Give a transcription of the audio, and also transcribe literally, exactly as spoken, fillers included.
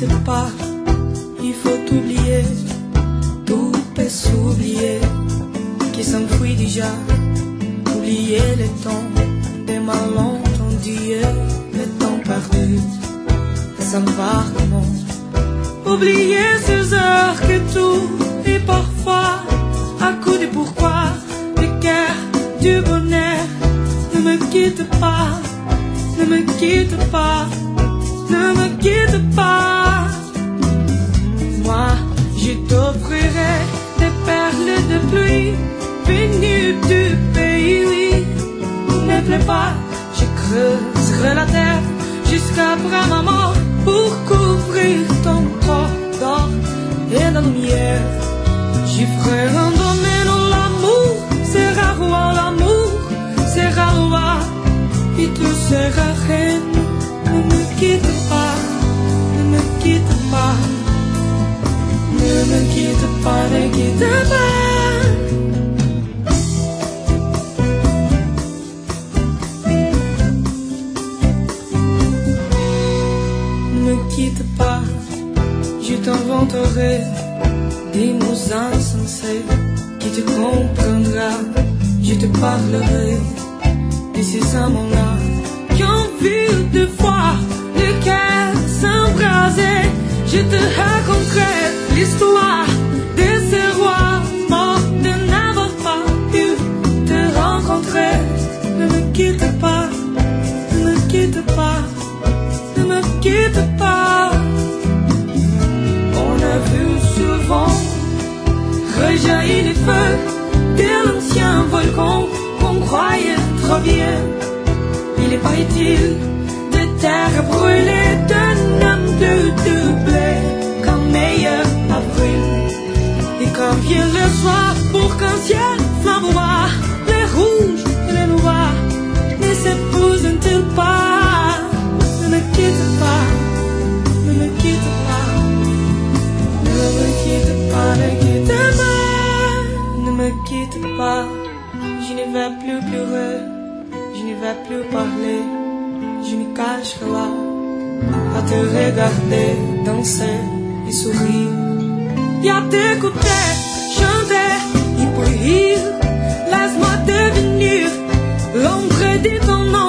quitte pas, il faut oublier, tout peut s'oublier, qui s'enfuit déjà, oublier le temps des malentendus, le temps perdu, de savoir comment, oublier ces heures que tout est parfois, à coup de pourquoi, du cœur, du bonheur, ne me quitte pas, ne me quitte pas. Ne me quitte pas. Moi, je t'offrirai des perles de pluie venues du pays, oui. Ne plaît pas, je creuserai la terre jusqu'après ma mort pour couvrir ton corps d'or et de lumière. J'y ferai un domaine où l'amour sera roi, l'amour sera roi, et tu seras reine. Ne me quitte pas, ne me quitte pas, ne me quitte pas, ne quitte pas. Ne me quitte pas, je t'inventerai des mots insensés qui te comprendra, je te parlerai de ces amants-là qui ont vu de voir le cœur s'embraser. Je te raconterai l'histoire de ces rois morts de n'avoir pas pu te rencontrer. Ne me quitte pas, ne me quitte pas, ne me quitte pas. On a vu souvent rejaillir les feux de l'ancien volcan qu'on croyait trop bien. Il n'est pas utile de terre brûlée, d'un homme de doublé comme meilleur avril. Et quand vient le soir pour qu'un ciel flamboie, les rouges et les noirs ne s'épousent-ils pas? Ne me quitte pas, ne me quitte pas, ne me quitte pas, ne quitte pas, ne me quitte pas. Je ne vais plus pleurer, je ne vais plus parler, je me cacherai là, à te regarder, danser et sourire, et à t'écouter, chanter et pour rire. Laisse-moi devenir l'ombre de ton nom.